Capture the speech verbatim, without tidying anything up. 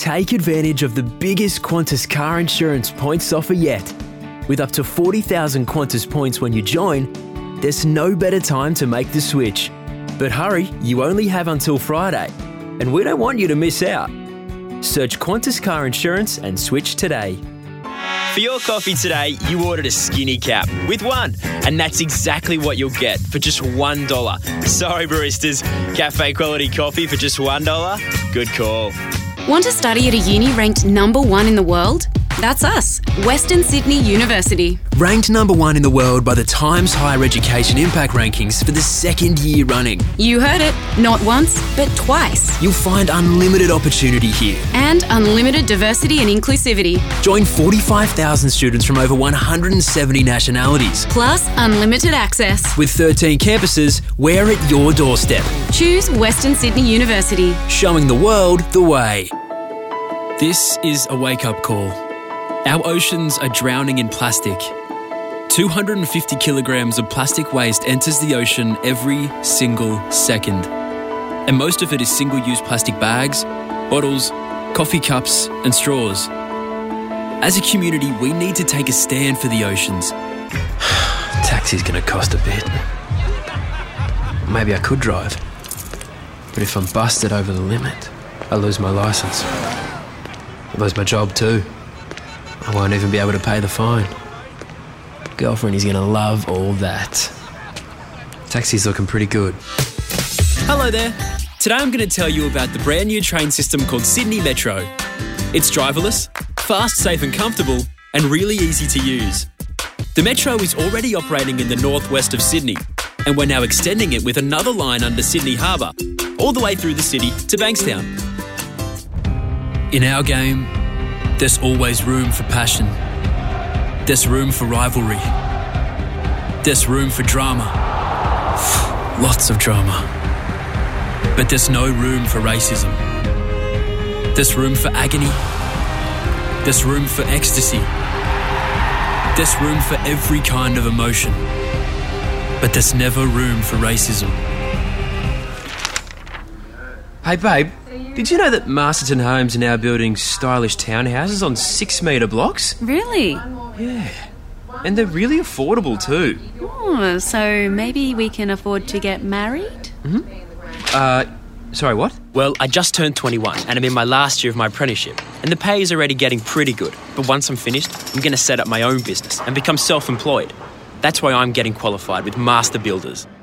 Take advantage of the biggest Qantas car insurance points offer yet. With up to forty thousand Qantas points when you join, there's no better time to make the switch. But hurry, you only have until Friday, and we don't want you to miss out. Search Qantas Car Insurance and switch today. For your coffee today, you ordered a skinny cap with one, and that's exactly what you'll get for just one dollar. Sorry, baristas, cafe quality coffee for just one dollar? Good call. Want to study at a uni ranked number one in the world? That's us, Western Sydney University. Ranked number one in the world by the Times Higher Education Impact Rankings for the second year running. You heard it, not once, but twice. You'll find unlimited opportunity here. And unlimited diversity and inclusivity. Join forty-five thousand students from over one hundred seventy nationalities. Plus unlimited access. With thirteen campuses, we're at your doorstep. Choose Western Sydney University. Showing the world the way. This is a wake-up call. Our oceans are drowning in plastic. two hundred fifty kilograms of plastic waste enters the ocean every single second. And most of it is single-use plastic bags, bottles, coffee cups and straws. As a community, we need to take a stand for the oceans. Taxi's going to cost a bit. Maybe I could drive. But if I'm busted over the limit, I lose my licence. I lose my job too. I won't even be able to pay the fine. Girlfriend is going to love all that. Taxi's looking pretty good. Hello there. Today I'm going to tell you about the brand new train system called Sydney Metro. It's driverless, fast, safe and comfortable, and really easy to use. The Metro is already operating in the northwest of Sydney, and we're now extending it with another line under Sydney Harbour, all the way through the city to Bankstown. In our game, there's always room for passion. There's room for rivalry. There's room for drama. Lots of drama. But there's no room for racism. There's room for agony. There's room for ecstasy. There's room for every kind of emotion. But there's never room for racism. Hey babe, did you know that Masterton Homes are now building stylish townhouses on six metre blocks? Really? Yeah. And they're really affordable too. Oh, so maybe we can afford to get married? Mm-hmm. Uh, sorry, what? Well, I just turned twenty-one and I'm in my last year of my apprenticeship, and the pay is already getting pretty good. But once I'm finished, I'm going to set up my own business and become self-employed. That's why I'm getting qualified with Master Builders.